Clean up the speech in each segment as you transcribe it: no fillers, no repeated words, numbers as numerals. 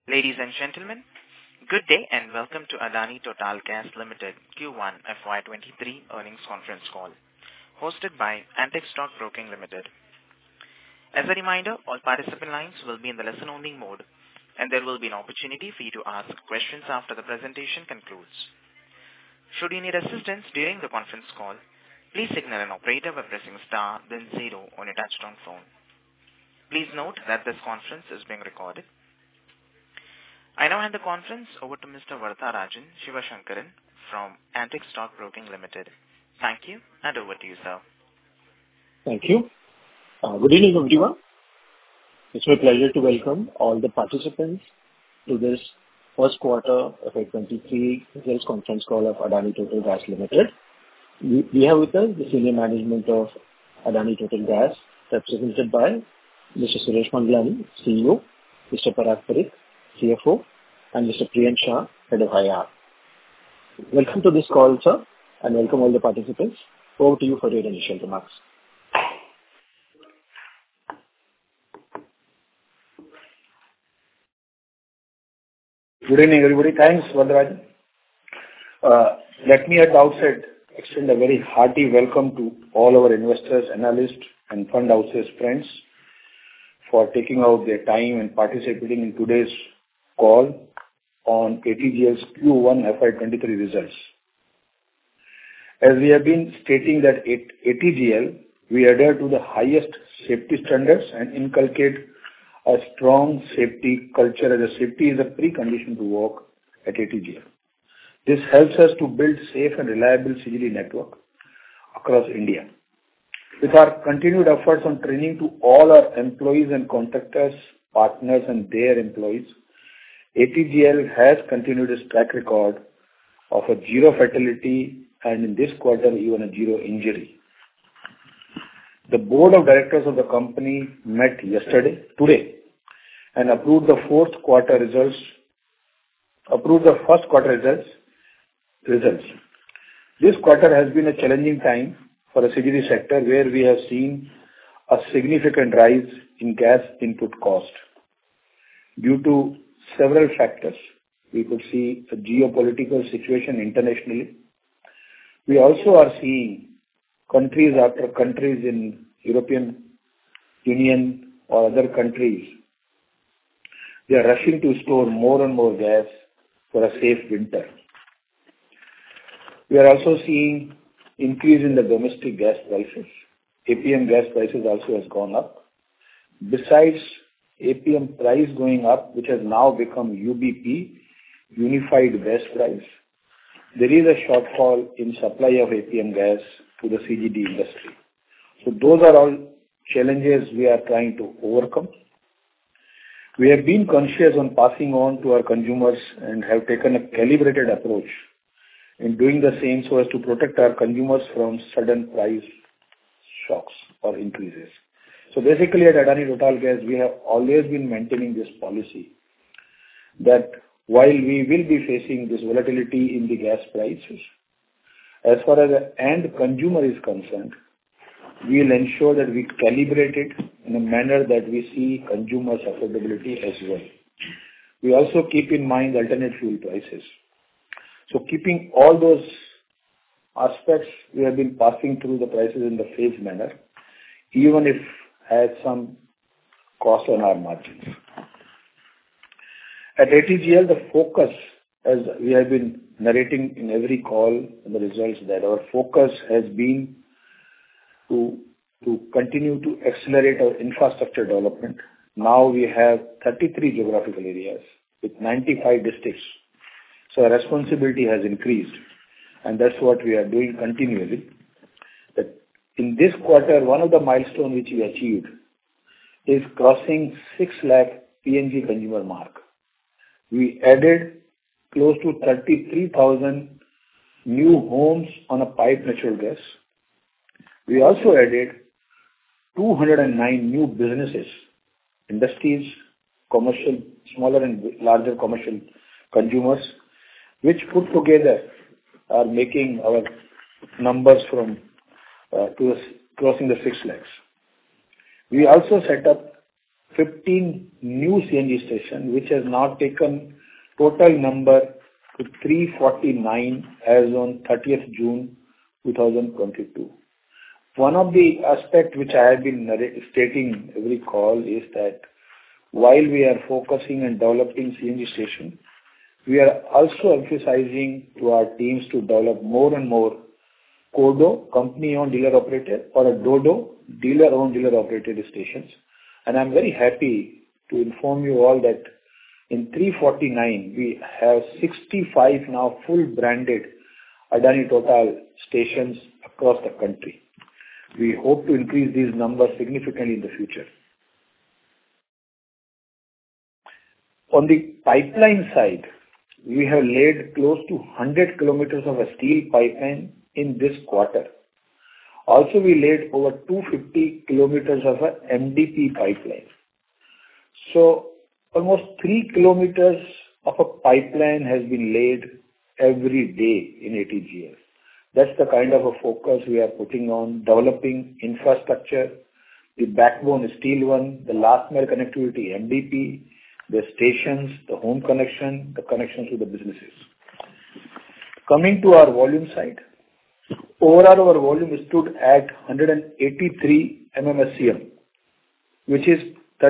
Ladies and gentlemen, good day and welcome to Adani Total Gas Limited Q1 FY23 earnings conference call, hosted by Antique Stock Broking Limited. As a reminder, all participant lines will be in the listen-only mode, and there will be an opportunity for you to ask questions after the presentation concludes. Should you need assistance during the conference call, please signal an operator by pressing star then 0 on your touchtone phone. Please note that this conference is being recorded. I now hand the conference over to Mr. Varatharajan Sivasankaran from Antique Stock Broking Limited. Thank you, and over to you, sir. Thank you. Good evening, everyone. It's my pleasure to welcome all the participants to this first quarter FY23 results conference call of Adani Total Gas Limited. We have with us the senior management of Adani Total Gas, represented by Mr. Suresh Manglani, CEO, Mr. Parag Parikh, CFO, and Mr. Priyank Shah, Head of IR. Welcome to this call, sir, and welcome all the participants. Over to you for your initial remarks. Good evening, everybody. Thanks, Varatharajan. Let me at the outset extend a very hearty welcome to all our investors, analysts, and fund houses friends for taking out their time and participating in today's call on ATGL's Q1 FY23 results. As we have been stating that at ATGL, we adhere to the highest safety standards and inculcate a strong safety culture, as safety is a precondition to work at ATGL. This helps us to build safe and reliable CGD network across India. With our continued efforts on training to all our employees and contractors, partners, and their employees, ATGL has continued its track record of a zero fatality and in this quarter even a zero injury. The board of directors of the company met today, and approved the first quarter results. This quarter has been a challenging time for the CGD sector, where we have seen a significant rise in gas input cost. Due to several factors, we could see a geopolitical situation internationally. We also are seeing countries after countries in European Union or other countries, they are rushing to store more and more gas for a safe winter. We are also seeing increase in the domestic gas prices. APM gas prices also has gone up. Besides APM price going up, which has now become UBP, Unified Gas Price, there is a shortfall in supply of APM gas to the CGD industry. So those are all challenges we are trying to overcome. We have been conscious on passing on to our consumers and have taken a calibrated approach in doing the same so as to protect our consumers from sudden price shocks or increases. So basically at Adani Total Gas, we have always been maintaining this policy that while we will be facing this volatility in the gas prices, as far as the end consumer is concerned, we will ensure that we calibrate it in a manner that we see consumers' affordability as well. We also keep in mind alternate fuel prices. So keeping all those aspects, we have been passing through the prices in the phased manner, even if has some cost on our margins. At ATGL, the focus, as we have been narrating in every call and the results, that our focus has been to continue to accelerate our infrastructure development. Now we have 33 geographical areas with 95 districts. So our responsibility has increased, and that's what we are doing continually. That in this quarter, one of the milestones which we achieved is crossing 6 lakh PNG consumer mark. We added close to 33,000 new homes on a piped natural gas. We also added 209 new businesses, industries, commercial, smaller and larger commercial consumers, which put together are making our numbers from to crossing the 6 lakhs. We also set up 15 new CNG stations, which has now taken total number to 349 as on 30th June 2022. One of the aspects which I have been stating every call is that while we are focusing and developing CNG station, we are also emphasizing to our teams to develop more and more CODO, company-owned dealer-operated, or a DODO, dealer-owned dealer-operated stations. And I'm very happy to inform you all that in 349, we have 65 now full branded Adani Total stations across the country. We hope to increase these numbers significantly in the future. On the pipeline side, we have laid close to 100 kilometers of a steel pipeline in this quarter. Also, we laid over 250 kilometers of a MDP pipeline. So, almost 3 kilometers of a pipeline has been laid every day in ATGL. That's the kind of a focus we are putting on developing infrastructure, the backbone steel one, the last mile connectivity MDP, the stations, the home connection, the connections to the businesses. Coming to our volume side, overall our volume stood at 183 MMSCM, which is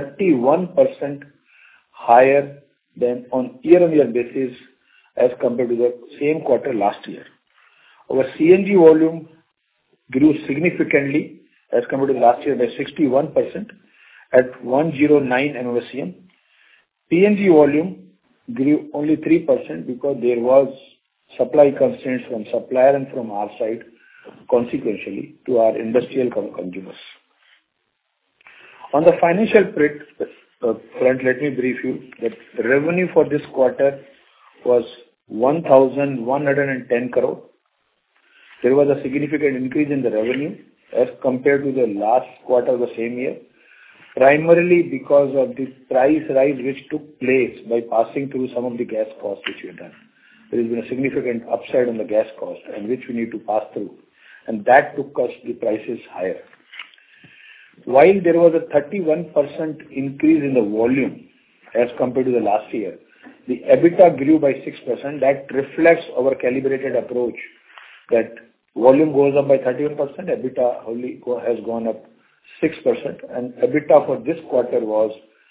31% higher than on year-on-year basis as compared to the same quarter last year. Our CNG volume grew significantly as compared to last year by 61% at 109 MMSCM. PNG volume grew only 3% because there was supply constraints from supplier and from our side, consequentially, to our industrial consumers. On the financial front, let me brief you that the revenue for this quarter was 1,110 crore. There was a significant increase in the revenue as compared to the last quarter of the same year, primarily because of the price rise which took place by passing through some of the gas costs which we have done. There has been a significant upside on the gas cost and which we need to pass through, and that took us the prices higher. While there was a 31% increase in the volume as compared to the last year, the EBITDA grew by 6%. That reflects our calibrated approach that volume goes up by 31%, EBITDA only has gone up 6%, and EBITDA for this quarter was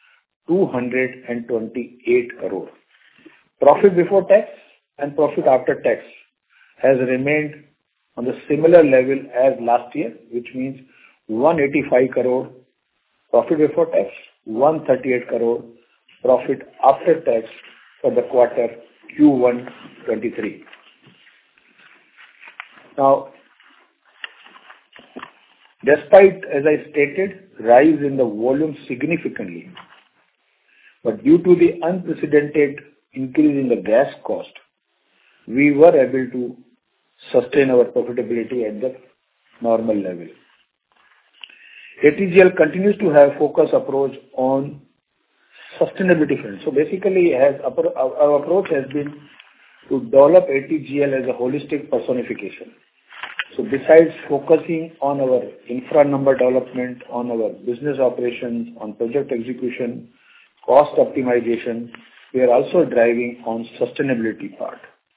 228 crore. Profit before tax and profit after tax has remained on the similar level as last year, which means 185 crore profit before tax, 138 crore profit after tax for the quarter Q1 23. Now, despite, as I stated, rise in the volume significantly, but due to the unprecedented increase in the gas cost, we were able to sustain our profitability at the normal level. ATGL continues to have focus approach on sustainability front. So basically, our approach has been to develop ATGL as a holistic personification. So besides focusing on our infra number development, on our business operations, on project execution, cost optimization, we are also driving on sustainability part.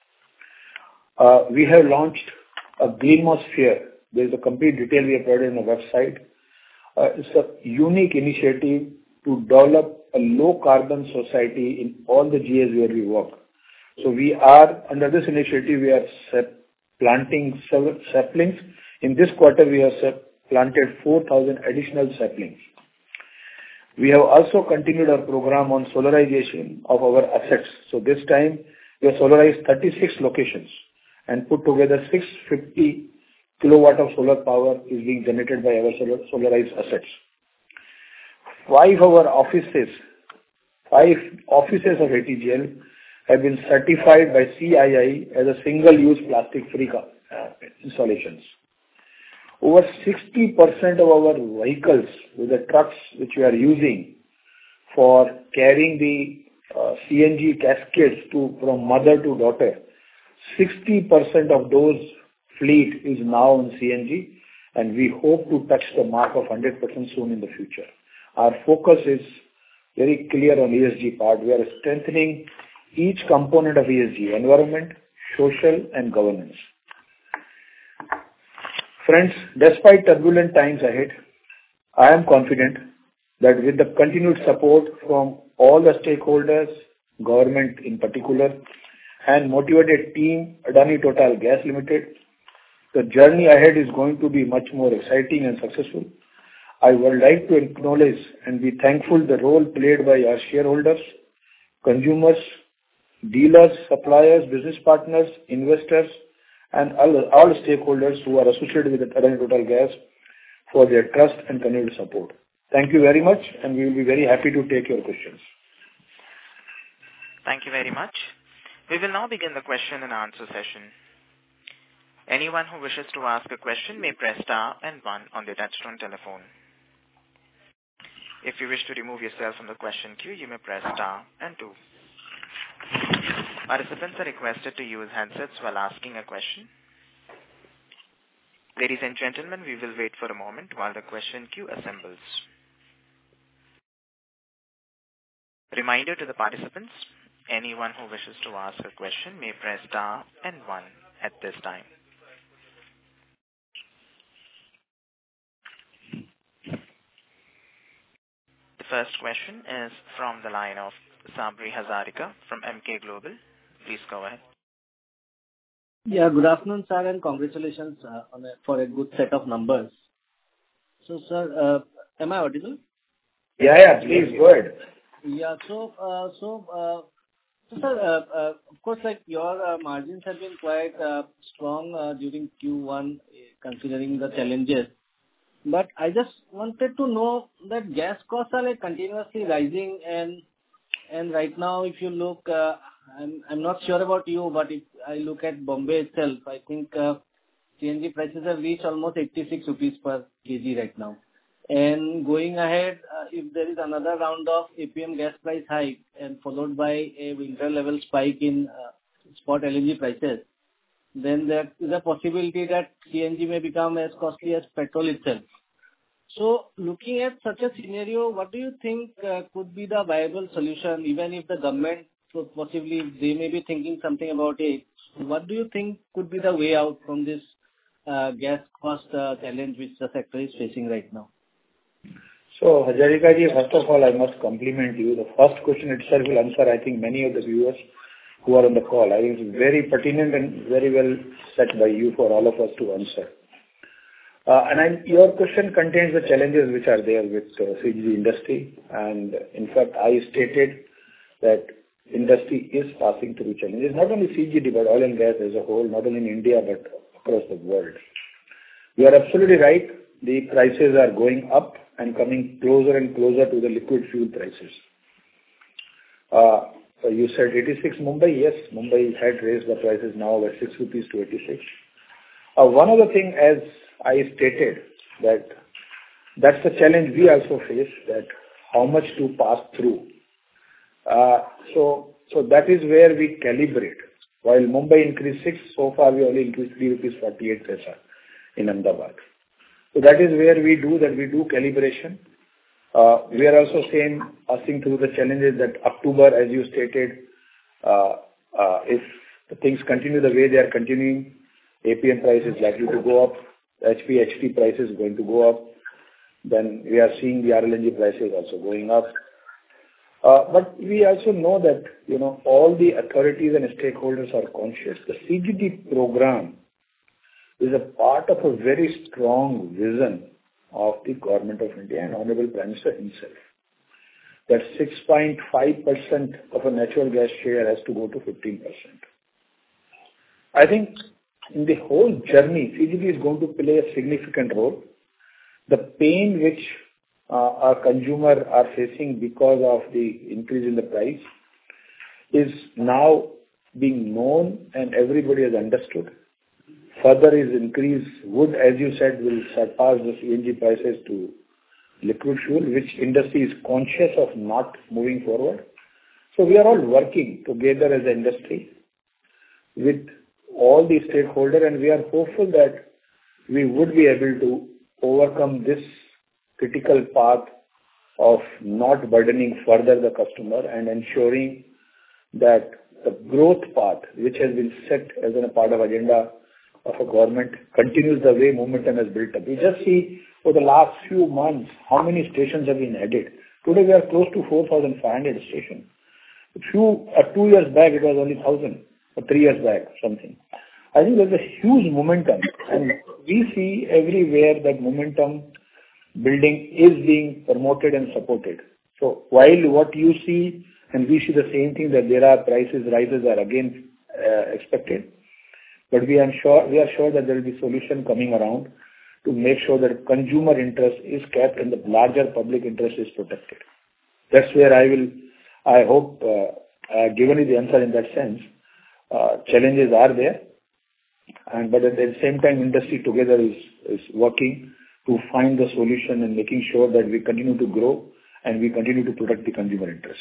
We have launched a Greenmosphere. There is a complete detail we have provided on the website. It's a unique initiative to develop a low carbon society in all the GAs where we work. So we are, under this initiative, we are planting several saplings. In this quarter, we have planted 4,000 additional saplings. We have also continued our program on solarization of our assets. So this time, we have solarized 36 locations and put together 650 kilowatt of solar power is being generated by our solarized assets. 5 offices of ATGL have been certified by CII as a single-use plastic-free installations. Over 60% of our vehicles with the trucks which we are using for carrying the CNG cascades from mother to daughter, 60% of those fleet is now on CNG, and we hope to touch the mark of 100% soon in the future. Our focus is very clear on ESG part. We are strengthening each component of ESG: environment, social, and governance. Friends, despite turbulent times ahead, I am confident that with the continued support from all the stakeholders, government in particular, and motivated team, Adani Total Gas Limited, the journey ahead is going to be much more exciting and successful. I would like to acknowledge and be thankful the role played by our shareholders, consumers, dealers, suppliers, business partners, investors, and all stakeholders who are associated with Adani Total Gas for their trust and continued support. Thank you very much, and we will be very happy to take your questions. Thank you very much. We will now begin the question and answer session. Anyone who wishes to ask a question may press star and 1 on their touchtone telephone. If you wish to remove yourself from the question queue, you may press star and 2. Participants are requested to use handsets while asking a question. Ladies and gentlemen, we will wait for a moment while the question queue assembles. Reminder to the participants, anyone who wishes to ask a question may press star and 1 at this time. The first question is from the line of Sabri Hazarika from Emkay Global. Please go ahead. Yeah, good afternoon, sir, and congratulations for a good set of numbers. So, sir, am I audible? Yeah, please go ahead. Yeah, so, sir, of course, like your margins have been quite strong during Q1, considering the challenges. But I just wanted to know that gas costs are like continuously rising, and right now, if you look, I'm not sure about you, but if I look at Bombay itself, I think CNG prices have reached almost 86 rupees per kg right now. And going ahead, if there is another round of APM gas price hike and followed by a winter level spike in spot LNG prices, then there is a possibility that CNG may become as costly as petrol itself. So looking at such a scenario, what do you think could be the viable solution, even if the government possibly they may be thinking something about it? What do you think could be the way out from this gas cost challenge which the sector is facing right now? So, Hazarika ji, first of all, I must compliment you. The first question itself will answer, I think, many of the viewers who are on the call. I think it's very pertinent and very well set by you for all of us to answer. Your question contains the challenges which are there with CGD industry. And in fact, I stated that industry is passing through challenges, not only CGD, but oil and gas as a whole, not only in India, but across the world. You are absolutely right. The prices are going up and coming closer and closer to the liquid fuel prices. So you said 86 Mumbai. Yes, Mumbai had raised the prices now by 6 rupees to 86. One other thing, as I stated, that's the challenge we also face, that how much to pass through. So that is where we calibrate. While Mumbai increased 6, so far we only increased 3 rupees 48 paisa in Ahmedabad. So that is where we do calibration. We are also passing through the challenges that October, as you stated, if the things continue the way they are continuing, APM price is likely to go up, HT price is going to go up. Then we are seeing the RLNG prices also going up. But we also know that, all the authorities and stakeholders are conscious. The CGD program is a part of a very strong vision of the Government of India and Honorable Prime Minister himself. That 6.5% of a natural gas share has to go to 15%. I think in the whole journey, CGD is going to play a significant role. The pain which our consumers are facing because of the increase in the price is now being known and everybody has understood. Further is increase would, as you said, will surpass the CNG prices to liquid fuel, which industry is conscious of not moving forward. So we are all working together as an industry with all the stakeholders, and we are hopeful that we would be able to overcome this critical path of not burdening further the customer and ensuring that the growth path, which has been set as a part of agenda of a government, continues the way momentum has built up. We just see for the last few months how many stations have been added. Today we are close to 4,500 stations. 2 years back it was only 1,000, or 3 years back something. I think there's a huge momentum, and we see everywhere that momentum building is being promoted and supported. So while what you see, and we see the same thing, that there are prices rises are again expected, but we are sure that there will be solution coming around to make sure that consumer interest is kept and the larger public interest is protected. That's where I hope given you the answer in that sense. Challenges are there, but at the same time, industry together is working to find the solution and making sure that we continue to grow and we continue to protect the consumer interest.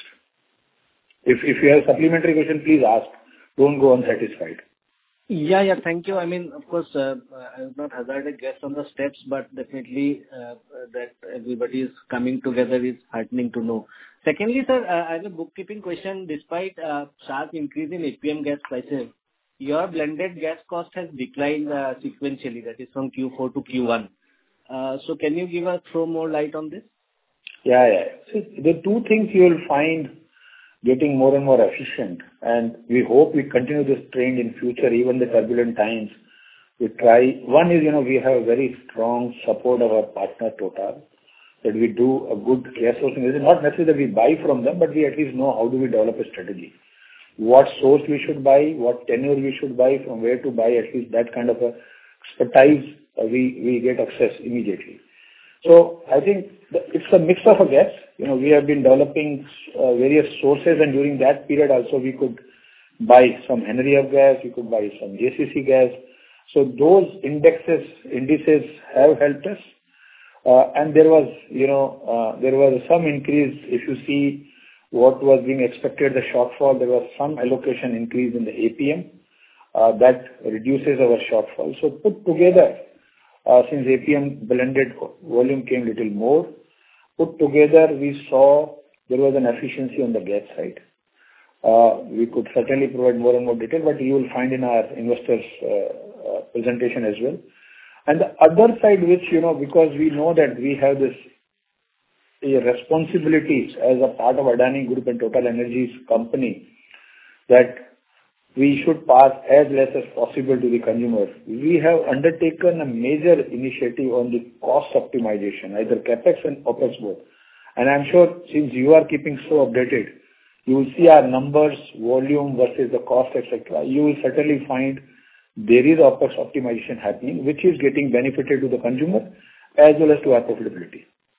If you have supplementary question, please ask. Don't go unsatisfied. Yeah. Thank you. I mean, of course, I have not hazarded a guess on the steps, but definitely that everybody is coming together is heartening to know. Secondly, sir, I have a bookkeeping question. Despite sharp increase in APM gas prices, your blended gas cost has declined sequentially, that is from Q4 to Q1. So can you throw more light on this? Yeah. See, the two things you will find getting more and more efficient, and we hope we continue this trend in future, even the turbulent times. We try. One is, we have a very strong support of our partner Total, that we do a good gas sourcing. It is not necessarily that we buy from them, but we at least know how do we develop a strategy. What source we should buy, what tenure we should buy, from where to buy, at least that kind of a expertise we get access immediately. So I think it's a mix of a gas. We have been developing various sources, and during that period also we could buy some Henry Hub gas, we could buy some JCC gas. So those indices have helped us. And there was some increase. If you see what was being expected, the shortfall, there was some allocation increase in the APM that reduces our shortfall. So put together, since APM blended volume came little more, put together we saw there was an efficiency on the gas side. We could certainly provide more and more detail, but you will find in our investors presentation as well. And the other side, which, because we know that we have this responsibilities as a part of Adani Group and Total Energies company, that we should pass as less as possible to the consumer. We have undertaken a major initiative on the cost optimization, either CapEx and OpEx both. And I'm sure since you are keeping so updated, you will see our numbers, volume versus the cost, etc. You will certainly find there is OpEx optimization happening, which is getting benefited to the consumer as well as to our profitability.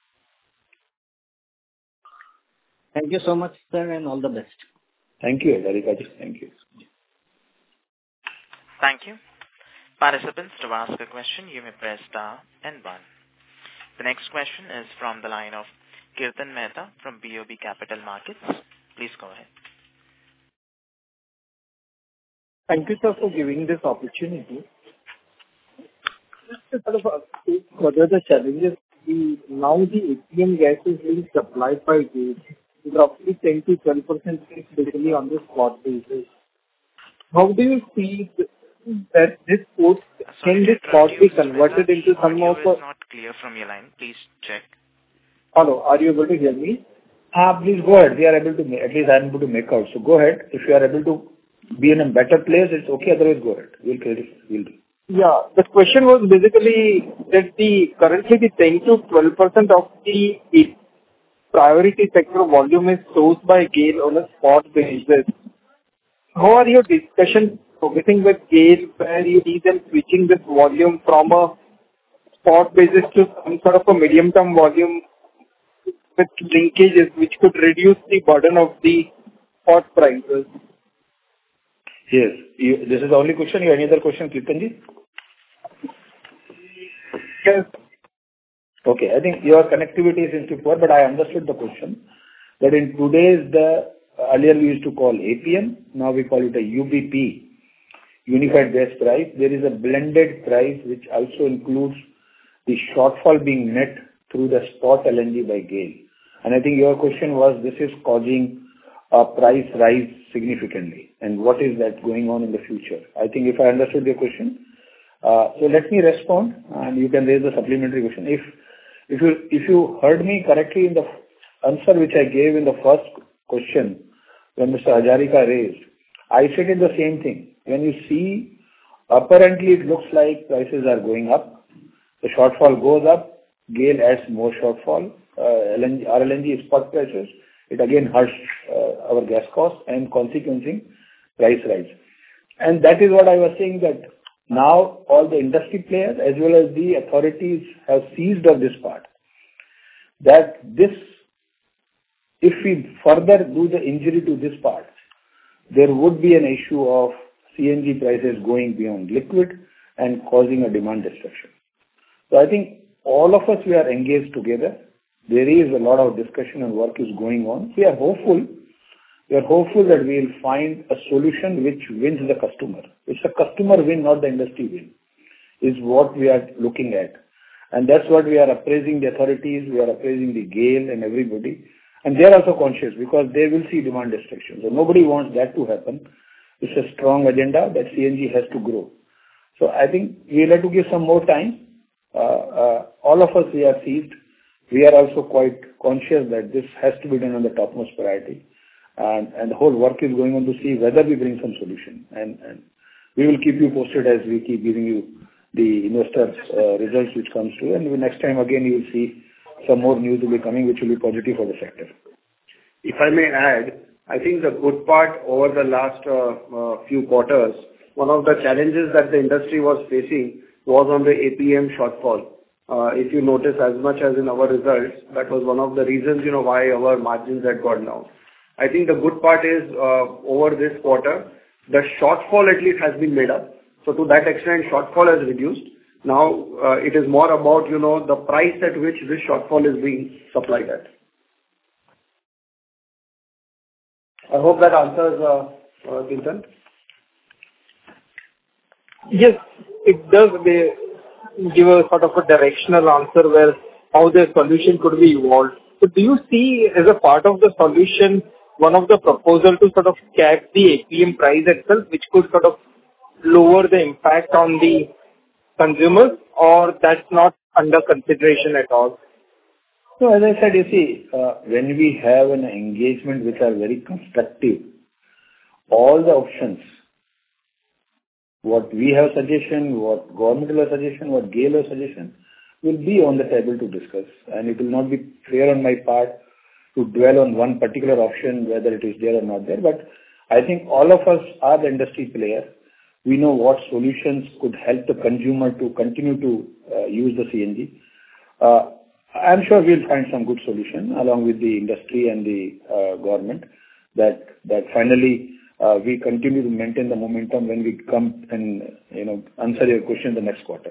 Thank you so much, sir, and all the best. Thank you, Darikaji. Thank you. Thank you. Participants, to ask a question, you may press star and 1. The next question is from the line of Kirtan Mehta from BOB Capital Markets. Please go ahead. Thank you, sir, for giving this opportunity. Just to sort of further the challenges, now the APM gas is being supplied by GAIL, roughly 10 to 12% basically on the spot basis. How do you see that this port, can this spot be converted into some of a... Audio is not clear from your line. Please check. Hello, are you able to hear me? Please go ahead. We are able to, at least I am able to make out. So go ahead. If you are able to be in a better place, it's okay. Otherwise, go ahead. We'll do. Yeah, the question was basically that currently the 10 to 12% of the priority sector volume is sourced by GAIL on a spot basis. How are your discussions progressing with GAIL, where you see them switching this volume from a spot basis to some sort of a medium-term volume with linkages which could reduce the burden of the spot prices? Yes. This is the only question. You have any other question, Kirtanji? Yes. Okay. I think your connectivity is into poor, but I understood the question. That in today's, earlier we used to call APM, now we call it a UBP, Unified Gas Price. There is a blended price which also includes the shortfall being met through the spot LNG by GAIL. And I think your question was, this is causing a price rise significantly, and what is that going on in the future? I think if I understood your question, so let me respond, and you can raise a supplementary question. If you heard me correctly in the answer which I gave in the first question, when Mr. Hajarika raised, I said in the same thing. When you see, apparently it looks like prices are going up, the shortfall goes up, GAIL adds more shortfall, RLNG spot prices, it again hurts our gas costs and consequently price rise. And that is what I was saying, that now all the industry players as well as the authorities have seized of this part. That this, if we further do the injury to this part, there would be an issue of CNG prices going beyond liquid and causing a demand destruction. So I think all of us, we are engaged together. There is a lot of discussion and work is going on. We are hopeful. We are hopeful that we will find a solution which wins the customer. It's a customer win, not the industry win, is what we are looking at. And that's what we are appraising the authorities, we are appraising the GAIL and everybody. And they are also conscious because they will see demand destruction. So nobody wants that to happen. It's a strong agenda that CNG has to grow. So I think we'll have to give some more time. All of us, we are seized. We are also quite conscious that this has to be done on the topmost priority. And the whole work is going on to see whether we bring some solution. And we will keep you posted as we keep giving you the investor results which comes through. And the next time again, you will see some more news will be coming, which will be positive for the sector. If I may add, I think the good part over the last few quarters, one of the challenges that the industry was facing was on the APM shortfall. If you notice, as much as in our results, that was one of the reasons, why our margins had gone down. I think the good part is, over this quarter, the shortfall at least has been made up. So to that extent, shortfall has reduced. Now, it is more about, the price at which this shortfall is being supplied at. I hope that answers, Chintan. Yes, it does give a sort of a directional answer where how the solution could be evolved. So do you see as a part of the solution one of the proposal to sort of cap the APM price itself, which could sort of lower the impact on the consumers, or that's not under consideration at all? So as I said, you see, when we have an engagement which are very constructive, all the options, what we have suggestion, what government will have suggestion, what GAIL have suggestion, will be on the table to discuss. And it will not be fair on my part to dwell on one particular option, whether it is there or not there. But I think all of us are the industry players. We know what solutions could help the consumer to continue to use the CNG. I'm sure we'll find some good solution along with the industry and the government that finally we continue to maintain the momentum when we come and answer your question the next quarter.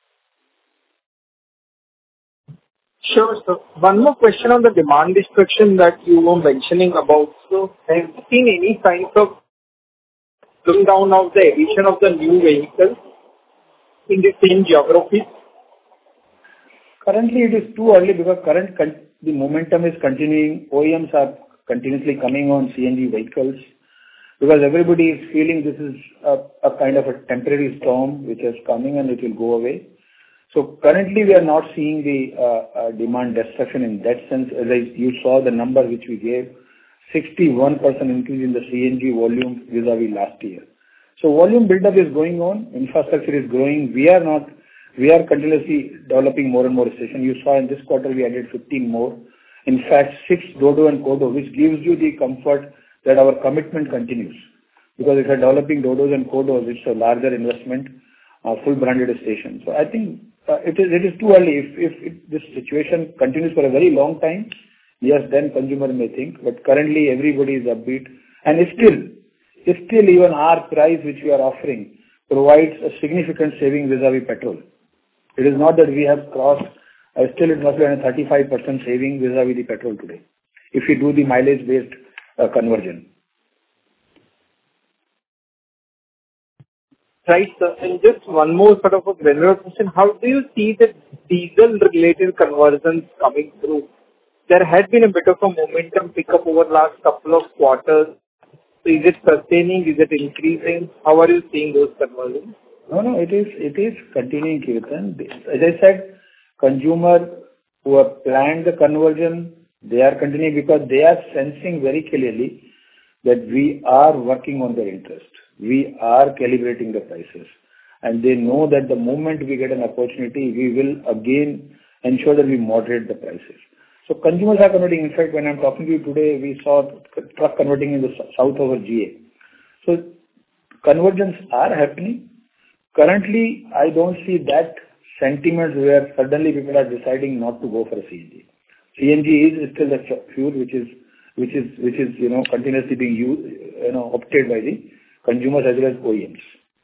Sure, sir. One more question on the demand destruction that you were mentioning about. So have you seen any signs of slowing down of the addition of the new vehicles in the same geography? Currently, it is too early because the momentum is continuing. OEMs are continuously coming on CNG vehicles because everybody is feeling this is a kind of a temporary storm which is coming and it will go away. So currently, we are not seeing the demand destruction in that sense. As you saw the number which we gave, 61% increase in the CNG volume vis-a-vis last year. So volume buildup is going on. Infrastructure is growing. We are continuously developing more and more stations. You saw in this quarter we added 15 more. In fact, 6 Dodo and Kodo, which gives you the comfort that our commitment continues. Because if you are developing Dodos and Kodos, it's a larger investment, full branded station. So I think it is too early. If this situation continues for a very long time, yes, then consumer may think. But currently everybody is upbeat. And still even our price which we are offering provides a significant saving vis-a-vis petrol. It is not that we have crossed, still it must be a 35% saving vis-a-vis the petrol today, if we do the mileage-based conversion. Right, sir. And just one more sort of a general question. How do you see the diesel-related conversions coming through? there had been a bit of a momentum pickup over the last couple of quarters. So is it sustaining? Is it increasing? How are you seeing those conversions? No, it is continuing, Kirtan. As I said, consumer who have planned the conversion, they are continuing because they are sensing very clearly that we are working on their interest. We are calibrating the prices, and they know that the moment we get an opportunity, we will again ensure that we moderate the prices. So consumers are converting. In fact, when I'm talking to you today, we saw truck converting in the south over GA. So conversions are happening. Currently, I don't see that sentiment where suddenly people are deciding not to go for a CNG. CNG is still the fuel which is continuously being used, opted by the consumers as well as OEMs.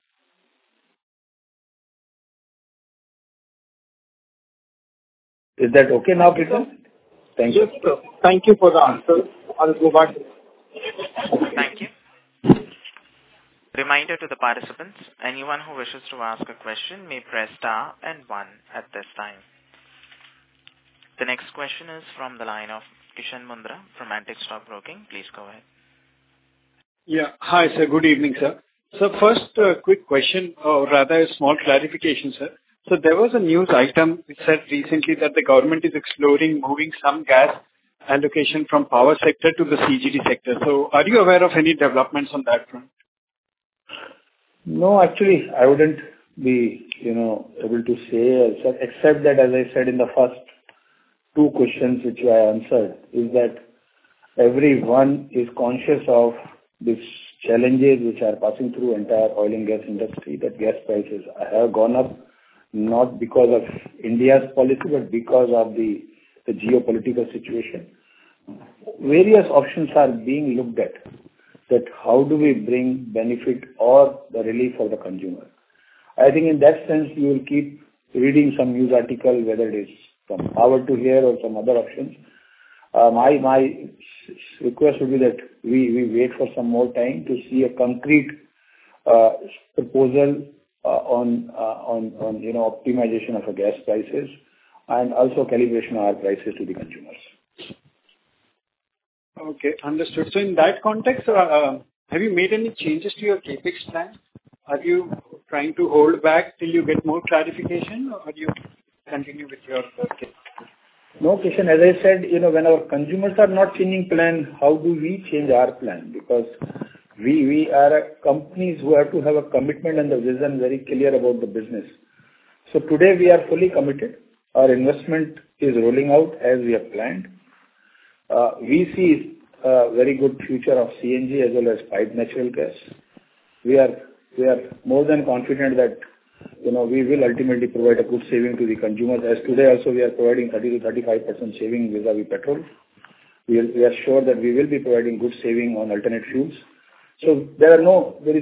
Is that okay now, Peter? Thank you. Yes, sir. Thank you for the answer. I'll go back. Thank you. Reminder to the participants, anyone who wishes to ask a question may press star and 1 at this time. The next question is from the line of Kishan Mundra from Antique Stock Broking. Please go ahead. Yeah. Hi, sir. Good evening, sir. So first, quick question, or rather a small clarification, sir. So there was a news item which said recently that the government is exploring moving some gas allocation from power sector to the CGD sector. So are you aware of any developments on that front? No, actually, I wouldn't be, able to say, except that, as I said in the first two questions which I answered, is that everyone is conscious of these challenges which are passing through entire oil and gas industry, that gas prices have gone up, not because of India's policy, but because of the geopolitical situation. Various options are being looked at, that how do we bring benefit or the relief for the consumer. I think in that sense, you will keep reading some news article, whether it is from power to here or some other options. My request would be that we wait for some more time to see a concrete proposal on optimization of our gas prices and also calibration of our prices to the consumers. Okay, understood. So in that context, have you made any changes to your capex plan? Are you trying to hold back till you get more clarification, or do you continue with your capex? No, Kishan, as I said, when our consumers are not changing plan, how do we change our plan? Because we are companies who have to have a commitment and the vision very clear about the business. So today we are fully committed. Our investment is rolling out as we have planned. We see a very good future of CNG as well as piped natural gas. We are more than confident that we will ultimately provide a good saving to the consumers. As today also we are providing 30 to 35% saving vis-a-vis petrol. We are sure that we will be providing good saving on alternate fuels. So there is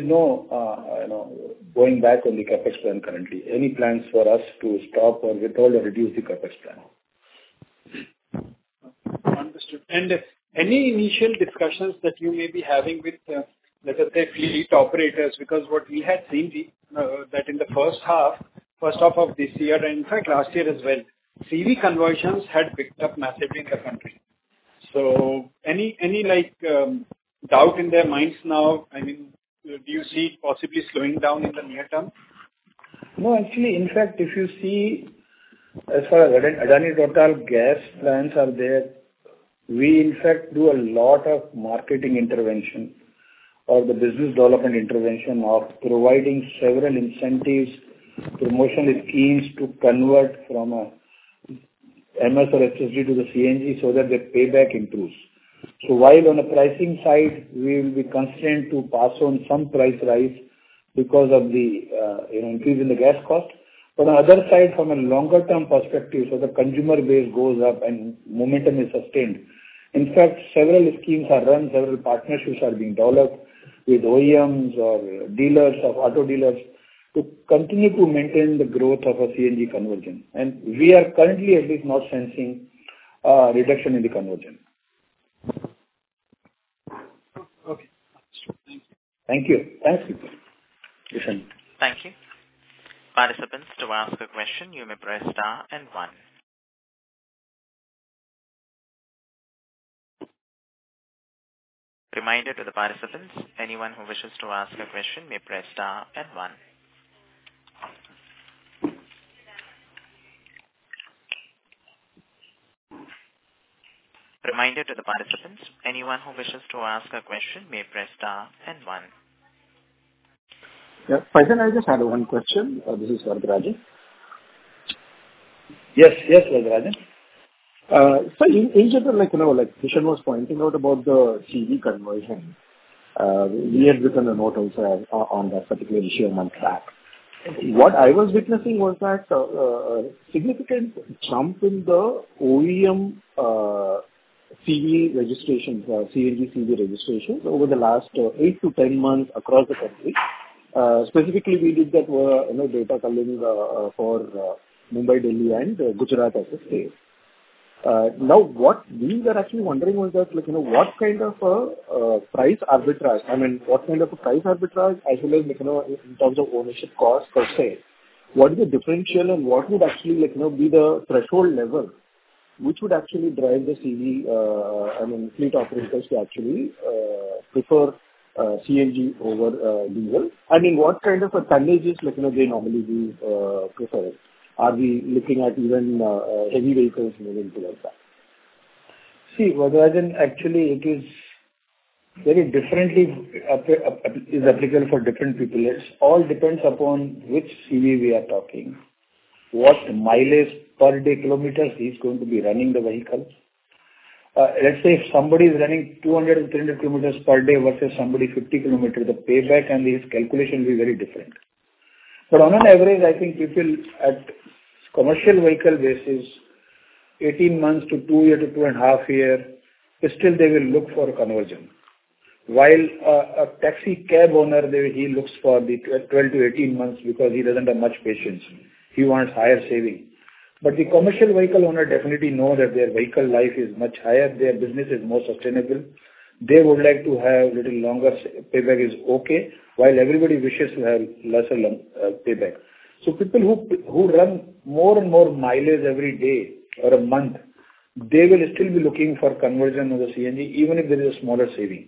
no going back on the capex plan currently. Any plans for us to stop or withhold or reduce the capex plan? Understood. And any initial discussions that you may be having with, let us say, fleet operators, because what we had seen that in the first half of this year, and in fact last year as well, CV conversions had picked up massively in the country. So any doubt in their minds now? I mean, do you see it possibly slowing down in the near term? No, actually, in fact, if you see, as far as Adani Total gas plants are there, we in fact do a lot of marketing intervention or the business development intervention of providing several incentives, promotional schemes to convert from a MS or HSD to the CNG so that the payback improves. So while on the pricing side, we will be constrained to pass on some price rise because of the increase in the gas cost. But on the other side, from a longer term perspective, so the consumer base goes up and momentum is sustained. In fact, several schemes are run, several partnerships are being developed with OEMs or dealers of auto dealers to continue to maintain the growth of a CNG conversion. And we are currently at least not sensing reduction in the conversion. Okay. Thank you. Thanks, Kishan. Thank you. Participants, to ask a question, you may press star and 1. Reminder to the participants, anyone who wishes to ask a question may press star and 1. Reminder to the participants, anyone who wishes to ask a question may press star and 1. Yeah, Faizan, I just had one question. This is Varatharajan. Yes, Varatharajan. So in general, like Kishan was pointing out about the CV conversion, we had written a note also on that particular issue a month back. What I was witnessing was that significant jump in the OEM CV registrations, CNG CV registrations over the last 8 to 10 months across the country. Specifically, we did that data culling for Mumbai, Delhi, and Gujarat as a state. Now, what we were actually wondering was that, what kind of a price arbitrage, what kind of a price arbitrage as well as, in terms of ownership cost per se, what is the differential and what would actually, be the threshold level which would actually drive the CV, fleet operators to actually prefer CNG over diesel? And in what kind of a tonnages, they normally do prefer it? Are we looking at even heavy vehicles moving towards that? See, Varatharajan, actually it is very differently is applicable for different people. It all depends upon which CV we are talking, what mileage per day kilometers he is going to be running the vehicle. Let's say if somebody is running 200 and 300 kilometers per day versus somebody 50 kilometers, the payback and his calculation will be very different. But on an average, I think people at commercial vehicle basis, 18 months to 2 years to 2.5 years, still they will look for a conversion. While a taxi cab owner, he looks for the 12 to 18 months because he doesn't have much patience. He wants higher saving. But the commercial vehicle owner definitely know that their vehicle life is much higher, their business is more sustainable. They would like to have little longer payback is okay, while everybody wishes to have lesser payback. So people who run more and more mileage every day or a month, they will still be looking for conversion of the CNG, even if there is a smaller saving.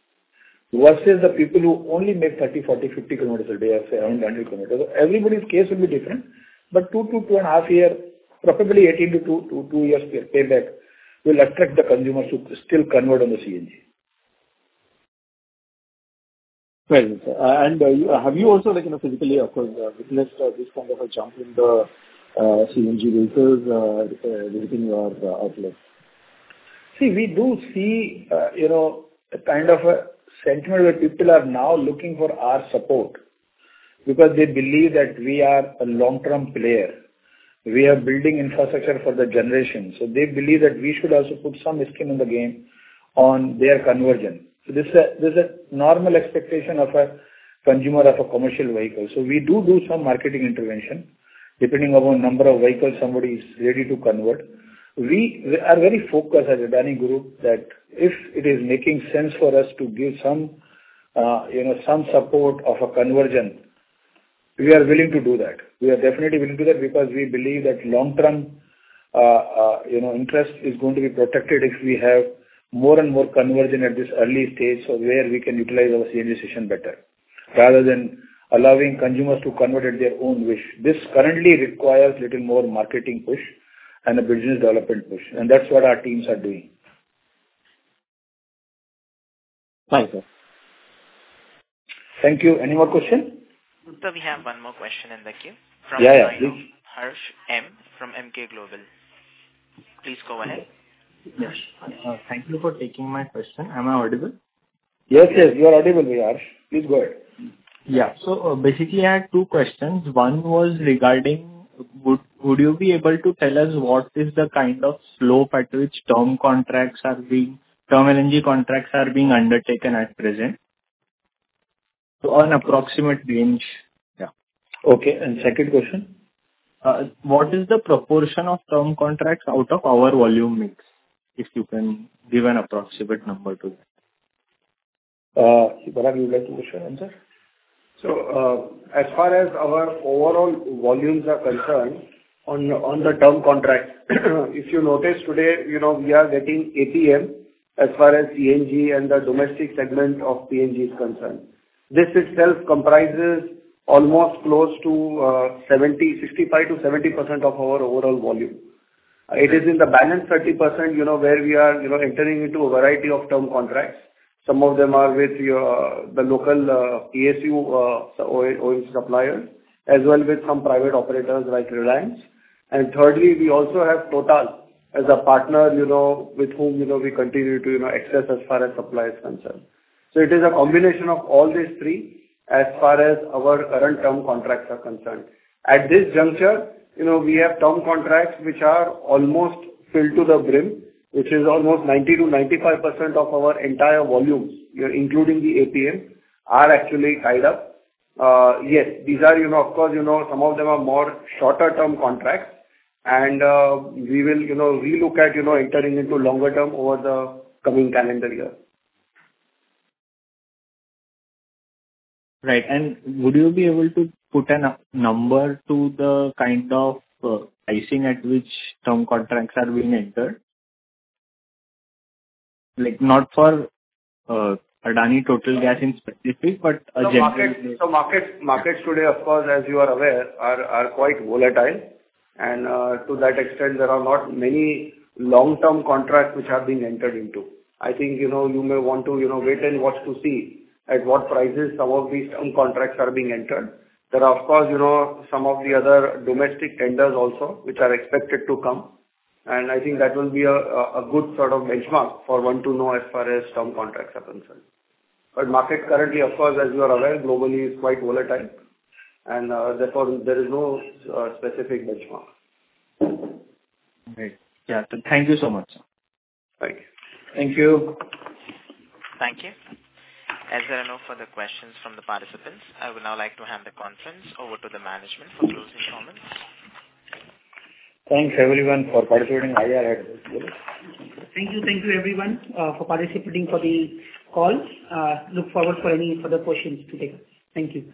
Versus the people who only make 30, 40, 50 kilometers a day, or say around 100 kilometers. So everybody's case will be different, but 2 to 2.5 years, probably 18 to 2 years payback will attract the consumers to still convert on the CNG. Right. And have you also, physically, of course, witnessed this kind of a jump in the CNG vehicles visiting your outlets? See, we do see, a kind of a sentiment where people are now looking for our support because they believe that we are a long-term player. We are building infrastructure for the generation. So they believe that we should also put some skin in the game on their conversion. So this is a normal expectation of a consumer of a commercial vehicle. So we do some marketing intervention depending upon number of vehicles somebody is ready to convert. We are very focused as Adani Group that if it is making sense for us to give some support of a conversion, we are willing to do that. We are definitely willing to do that because we believe that long-term, interest is going to be protected if we have more and more conversion at this early stage, so where we can utilize our CNG station better, rather than allowing consumers to convert at their own wish. This currently requires little more marketing push and a business development push, and that's what our teams are doing. Thank you. Thank you. Any more question? So we have one more question in the queue. From please. Harsh M. from MK Global. Please go ahead. Yes. Thank you for taking my question. Am I audible? Yes, you are audible, Harsh. Please go ahead. Yeah. So basically, I had two questions. One was regarding, would you be able to tell us what is the kind of slope at which term LNG contracts are being undertaken at present? So an approximate range. Yeah. Okay. And second question? What is the proportion of term contracts out of our volume mix? If you can give an approximate number to that. Parag, you would like to answer? So, as far as our overall volumes are concerned, on the term contract, if you notice today, we are getting APM as far as CNG and the domestic segment of PNG is concerned. This itself comprises almost close to 65 to 70% of our overall volume. It is in the balance 30%, where we are, entering into a variety of term contracts. Some of them are with the local PSU oil suppliers, as well with some private operators like Reliance. And thirdly, we also have Total as a partner, with whom, we continue to, access as far as supply is concerned. So it is a combination of all these three as far as our current term contracts are concerned. At this juncture, we have term contracts which are almost filled to the brim, which is almost 90 to 95% of our entire volumes, including the APM, are actually tied up. Yes, these are, of course, some of them are more shorter term contracts, and we will, relook at, entering into longer term over the coming calendar year. Right. And would you be able to put a number to the kind of pricing at which term contracts are being entered? Like not for Adani Total Gas in specific, but a general... Markets today, of course, as you are aware, are quite volatile. And to that extent, there are not many long-term contracts which are being entered into. I think, you may want to, wait and watch to see at what prices some of these term contracts are being entered. There are, of course, some of the other domestic tenders also, which are expected to come. And I think that will be a good sort of benchmark for one to know as far as term contracts are concerned. But market currently, of course, as you are aware, globally is quite volatile. And therefore, there is no specific benchmark. Right. Yeah. Thank you so much, sir. Thank you. Thank you. Thank you. As there are no further questions from the participants, I would now like to hand the conference over to the management for closing comments. Thanks everyone for participating. Thank you everyone for participating for the call. Look forward for any further questions to take. Thank you.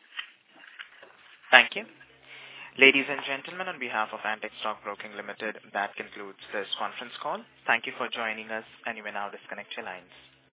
Thank you. Ladies and gentlemen, on behalf of Antique Stock Broking Limited, that concludes this conference call. Thank you for joining us, and you may now disconnect your lines.